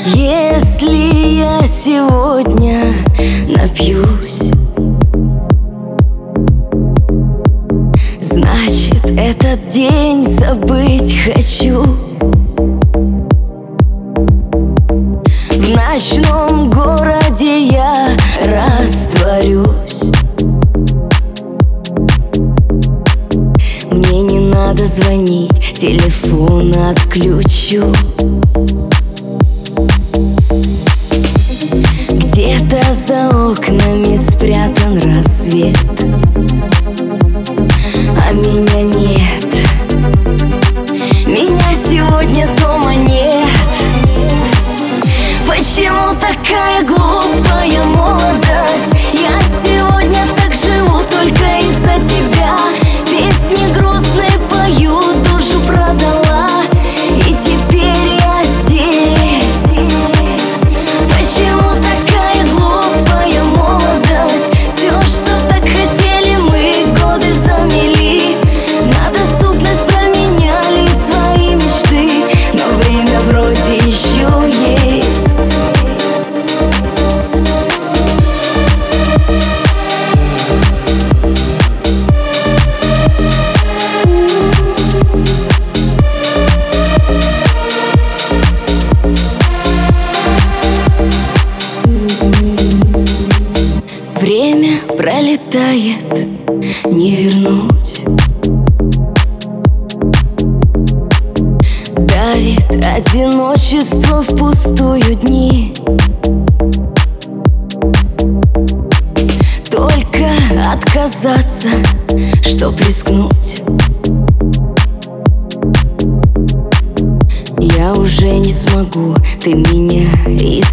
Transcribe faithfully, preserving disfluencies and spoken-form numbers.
Если я сегодня напьюсь, значит, этот день забыть хочу. В ночном городе я растворюсь. Мне не надо звонить, телефон отключу. Где-то за окнами спрятан рассвет, а меня нет. Меня сегодня дома нет. Почему такая глупая молодость? Я сегодня так живу только из-за тебя. Песни грустные пою, душу продала, и теперь я здесь. Почему такая глупая молодость? Все, что так хотели мы, годы замели. На доступность променяли свои мечты, но время вроде еще есть. Время пролетает, не вернуть. Давит одиночество впустую дни. Только отказаться, чтоб рискнуть. Я уже не смогу, ты меня